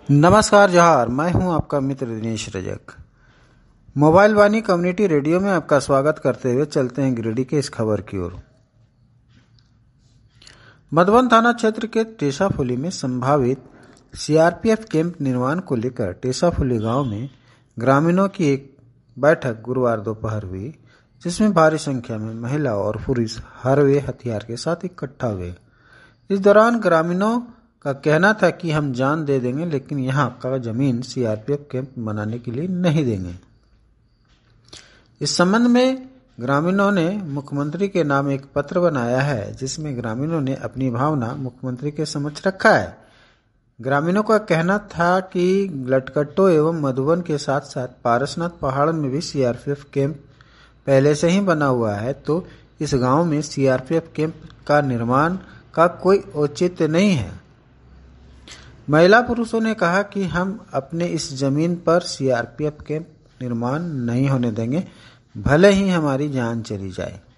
नमस्कार जोहार, मैं हूं आपका मित्र दिनेश रजक। मोबाइल वाणी कम्युनिटी रेडियो में आपका स्वागत करते हुए चलते हैं गिरिडीह के इस खबर की ओर। मधुबन थाना क्षेत्र के टेसाफुली में संभावित सीआरपीएफ कैंप निर्माण को लेकर टेसाफुली गांव में ग्रामीणों की एक बैठक गुरुवार दोपहर हुई, जिसमें भारी संख्या में महिला और पुरुष हरवे हथियार के साथ इकट्ठा हुए। इस दौरान ग्रामीणों का कहना था कि हम जान दे देंगे, लेकिन यहाँ का जमीन सीआरपीएफ कैंप बनाने के लिए नहीं देंगे। इस संबंध में ग्रामीणों ने मुख्यमंत्री के नाम एक पत्र बनाया है, जिसमें ग्रामीणों ने अपनी भावना मुख्यमंत्री के समक्ष रखा है। ग्रामीणों का कहना था कि लटकट्टो एवं मधुबन के साथ साथ पारसनाथ पहाड़ में भी सीआरपीएफ कैंप पहले से ही बना हुआ है, तो इस गांव में सीआरपीएफ कैंप का निर्माण का कोई औचित्य नहीं है। महिला पुरुषों ने कहा कि हम अपने इस जमीन पर सीआरपीएफ कैंप निर्माण नहीं होने देंगे, भले ही हमारी जान चली जाए।